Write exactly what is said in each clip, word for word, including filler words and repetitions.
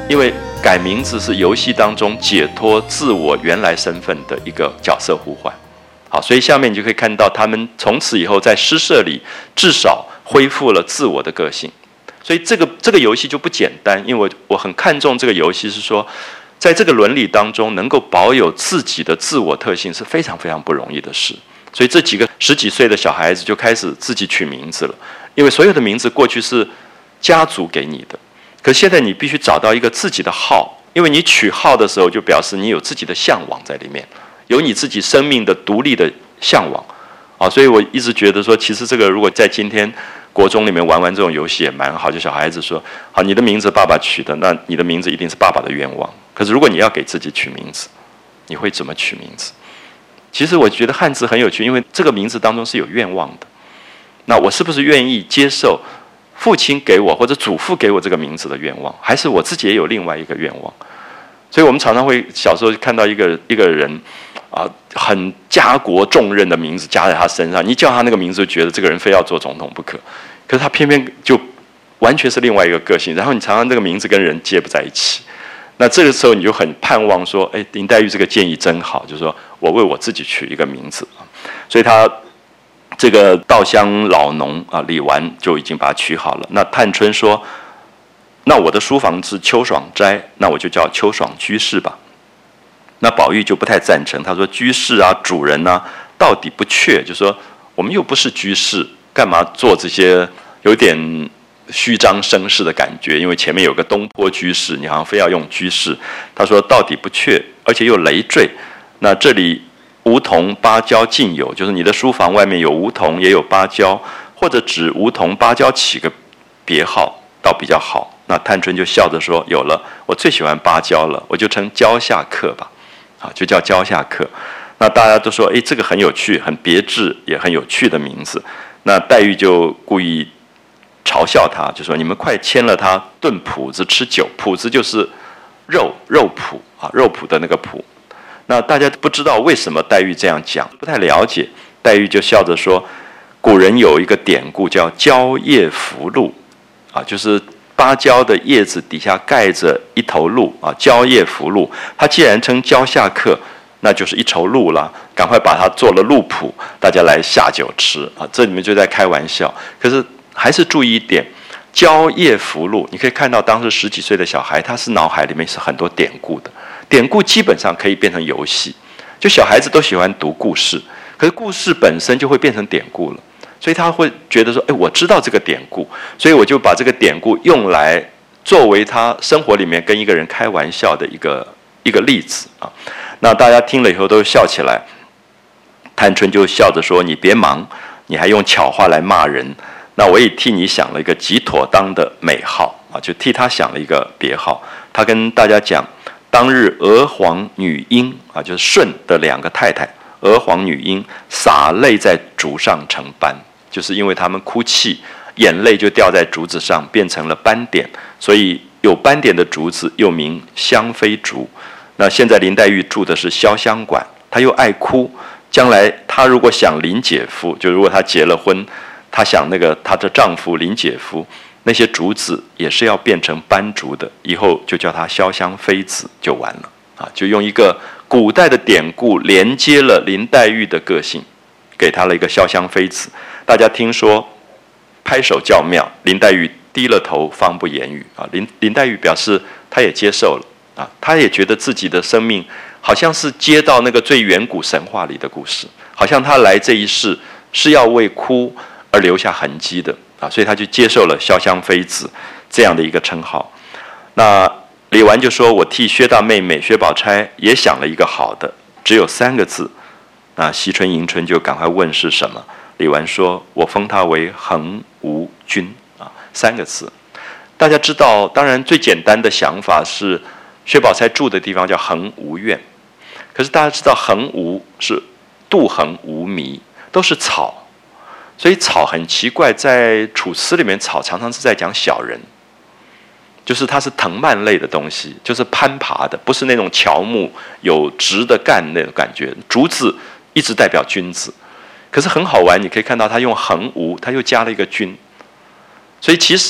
因为改名字是游戏当中解脱自我原来身份的一个角色互换。好，所以下面你就可以看到，他们从此以后在诗社里至少恢复了自我的个性。所以这个这个游戏就不简单，因为我我很看重这个游戏，是说，在这个伦理当中能够保有自己的自我特性是非常非常不容易的事。所以这几个十几岁的小孩子就开始自己取名字了，因为所有的名字过去是家族给你的，可现在你必须找到一个自己的号，因为你取号的时候就表示你有自己的向往在里面，有你自己生命的独立的向往啊。所以我一直觉得说，其实这个如果在今天国中里面玩玩这种游戏也蛮好，就小孩子说，好，你的名字爸爸取的，那你的名字一定是爸爸的愿望。可是如果你要给自己取名字，你会怎么取名字？其实我觉得汉字很有趣，因为这个名字当中是有愿望的。那我是不是愿意接受父亲给我或者祖父给我这个名字的愿望，还是我自己也有另外一个愿望？所以我们常常会小时候看到一个一个人啊，很家国重任的名字加在他身上，你叫他那个名字，就觉得这个人非要做总统不可。可是他偏偏就完全是另外一个个性，然后你常常这个名字跟人接不在一起。那这个时候你就很盼望说，哎，林黛玉这个建议真好，就是说我为我自己取一个名字。所以他这个稻香老农啊，李纨就已经把它取好了。那探春说，那我的书房是秋爽斋，那我就叫秋爽居士吧。那宝玉就不太赞成，他说居士啊，主人啊，到底不确，就说我们又不是居士，干嘛做这些有点虚张声势的感觉？因为前面有个东坡居士，你好像非要用居士。他说到底不确，而且又累赘。那这里梧桐芭蕉尽有，就是你的书房外面有梧桐也有芭蕉，或者指梧桐芭蕉起个别号倒比较好。那探春就笑着说，有了，我最喜欢芭蕉了，我就称蕉下客吧。啊，就叫蕉下客。那大家都说，哎，这个很有趣，很别致，也很有趣的名字。那黛玉就故意嘲笑他，就说你们快牵了他炖谱子吃酒，谱子就是肉肉谱啊，肉谱的那个谱。那大家不知道为什么黛玉这样讲，不太了解。黛玉就笑着说，古人有一个典故叫蕉叶拂露啊，就是芭蕉的叶子底下盖着一头鹿啊，蕉叶拂露。它既然称蕉下客，那就是一头鹿啦，赶快把它做了鹿谱，大家来下酒吃啊。这里面就在开玩笑，可是还是注意一点，蕉叶拂露，你可以看到当时十几岁的小孩，他是脑海里面是很多典故的，典故基本上可以变成游戏，就小孩子都喜欢读故事，可是故事本身就会变成典故了。所以他会觉得说，哎，我知道这个典故，所以我就把这个典故用来作为他生活里面跟一个人开玩笑的一个一个例子啊。那大家听了以后都笑起来，探春就笑着说：“你别忙，你还用巧话来骂人。那我也替你想了一个极妥当的美号啊，就替他想了一个别号。他跟大家讲，当日娥皇女英啊，就是舜的两个太太，娥皇女英洒泪在竹上成斑。”就是因为他们哭泣，眼泪就掉在竹子上，变成了斑点，所以有斑点的竹子又名香妃竹。那现在林黛玉住的是潇湘馆，她又爱哭，将来她如果想林姐夫，就如果她结了婚，她想那个她的丈夫林姐夫，那些竹子也是要变成斑竹的，以后就叫她潇湘妃子就完了啊！就用一个古代的典故连接了林黛玉的个性，给她了一个潇湘妃子。大家听说拍手叫妙，林黛玉低了头方不言语啊。林林黛玉表示她也接受了啊，她也觉得自己的生命好像是接到那个最远古神话里的故事，好像她来这一世是要为哭而留下痕迹的啊，所以她就接受了潇湘妃子这样的一个称号。那李纨就说：“我替薛大妹妹薛宝钗也想了一个好的，只有三个字。”那惜春、迎春就赶快问是什么。李纨说：“我封他为恒无君啊，三个字。大家知道，当然最简单的想法是薛宝钗住的地方叫恒无院，可是大家知道恒无是杜衡无迷，都是草，所以草很奇怪，在楚辞里面草常常是在讲小人，就是它是藤蔓类的东西，就是攀爬的，不是那种乔木有直的干那种感觉。竹子一直代表君子。可是很好玩，你可以看到他用恒无，他又加了一个君，所以其实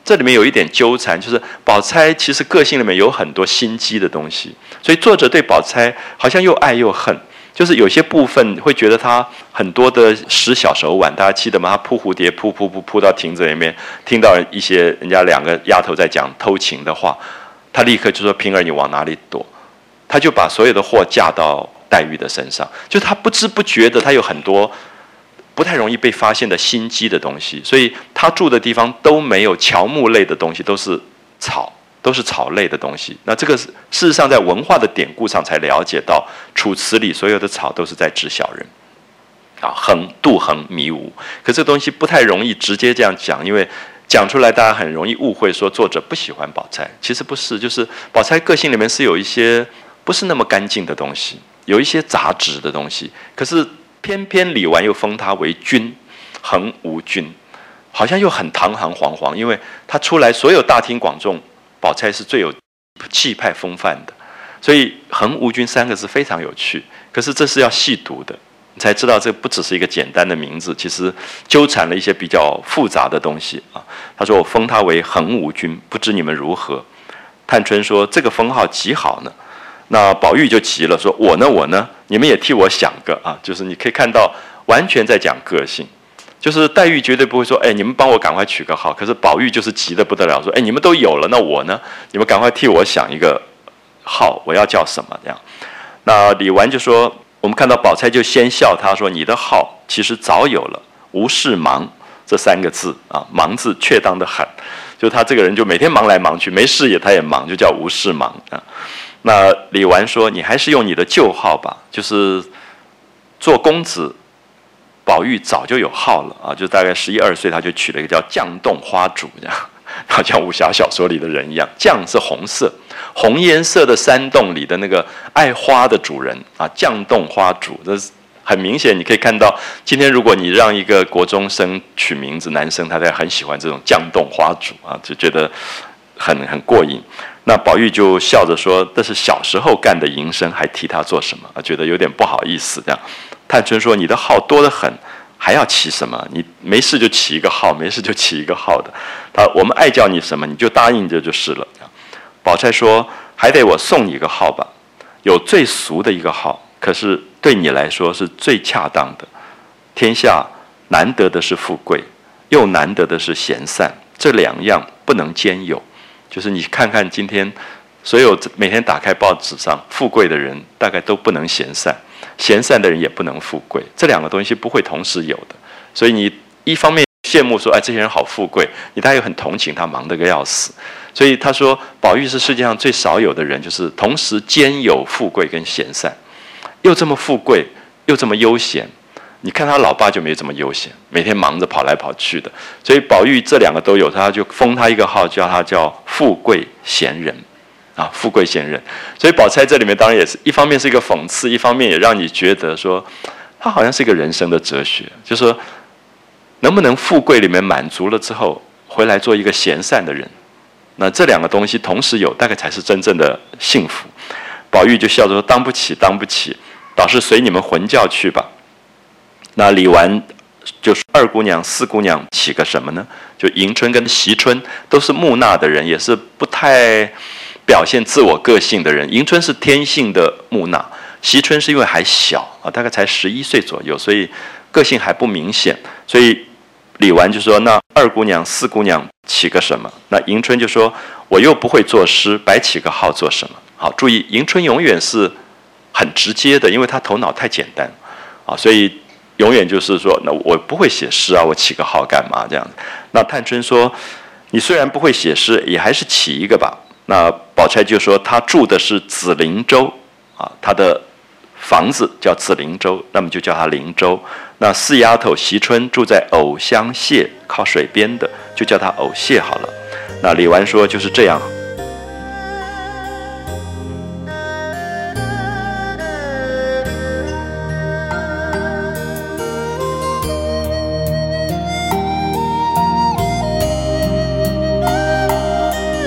这里面有一点纠缠，就是宝钗其实个性里面有很多心机的东西，所以作者对宝钗好像又爱又恨。就是有些部分会觉得他很多的使小手腕，大家记得吗？他扑蝴蝶扑扑扑扑到亭子里面，听到一些人家两个丫头在讲偷情的话，他立刻就说：“平儿，你往哪里躲？”他就把所有的祸嫁到黛玉的身上，就他不知不觉的，他有很多不太容易被发现的心机的东西，所以他住的地方都没有乔木类的东西，都是草。都是草类的东西。那这个事实上在文化的典故上才了解到，楚辞里所有的草都是在指小人啊，横杜衡迷无。可这东西不太容易直接这样讲，因为讲出来大家很容易误会说作者不喜欢宝钗。其实不是，就是宝钗个性里面是有一些不是那么干净的东西，有一些杂质的东西。可是偏偏李纨又封她为君，衡无君，好像又很堂堂皇皇，因为她出来所有大庭广众。宝钗是最有气派风范的，所以衡无君三个字非常有趣。可是这是要细读的，你才知道这不只是一个简单的名字，其实纠缠了一些比较复杂的东西啊。他说：“我封他为衡无君，不知你们如何？”探春说：“这个封号极好呢。”那宝玉就急了，说：“我呢，我呢？你们也替我想个啊！”就是你可以看到，完全在讲个性。就是黛玉绝对不会说，哎，你们帮我赶快取个号。可是宝玉就是急得不得了，说，哎，你们都有了，那我呢？你们赶快替我想一个号，我要叫什么？这样。那李纨就说，我们看到宝钗就先笑他说，你的号其实早有了，无事忙这三个字啊，忙字确当的很，就他这个人就每天忙来忙去，没事也他也忙，就叫无事忙啊。那李纨说，你还是用你的旧号吧，就是做公子。宝玉早就有号了啊，就大概十一二岁，他就取了一个叫绛洞花主，这样，好像武侠小说里的人一样。绛是红色，红颜色的山洞里的那个爱花的主人啊，绛洞花主，这是很明显。你可以看到，今天如果你让一个国中生取名字，男生他在很喜欢这种绛洞花主啊，就觉得很很过瘾。那宝玉就笑着说：“这是小时候干的营生，还提他做什么？”啊，觉得有点不好意思这样。探春说：“你的号多得很，还要起什么？你没事就起一个号，没事就起一个号的。他我们爱叫你什么，你就答应着就是了。”宝钗说：“还得我送你一个号吧，有最俗的一个号，可是对你来说是最恰当的。天下难得的是富贵，又难得的是闲散，这两样不能兼有。就是你看看今天所有每天打开报纸上富贵的人，大概都不能闲散。”闲散的人也不能富贵，这两个东西不会同时有的。所以你一方面羡慕说，哎，这些人好富贵，你大概又很同情他忙得个要死。所以他说，宝玉是世界上最少有的人，就是同时兼有富贵跟闲散，又这么富贵，又这么悠闲。你看他老爸就没这么悠闲，每天忙着跑来跑去的。所以宝玉这两个都有，他就封他一个号，叫他叫富贵闲人。啊，富贵闲人，所以宝钗这里面当然也是一方面是一个讽刺，一方面也让你觉得说，他好像是一个人生的哲学，就是说，能不能富贵里面满足了之后，回来做一个闲散的人，那这两个东西同时有，大概才是真正的幸福。宝玉就笑着说：“当不起，当不起，倒是随你们魂教去吧。”那李纨就说：“二姑娘、四姑娘起个什么呢？”就迎春跟惜春都是木讷的人，也是不太表现自我个性的人。迎春是天性的木讷，惜春是因为还小啊，大概才十一岁左右，所以个性还不明显。所以李纨就说：“那二姑娘、四姑娘起个什么？”那迎春就说：“我又不会作诗，白起个号做什么？”好，注意，迎春永远是很直接的，因为她头脑太简单啊，所以永远就是说：“那我不会写诗啊，我起个号干嘛？”这样。那探春说：“你虽然不会写诗，也还是起一个吧。”那宝钗就说，她住的是紫灵洲啊，她的房子叫紫灵洲，那么就叫她灵洲。那四丫头惜春住在藕香榭，靠水边的，就叫她藕榭好了。那李纨说就是这样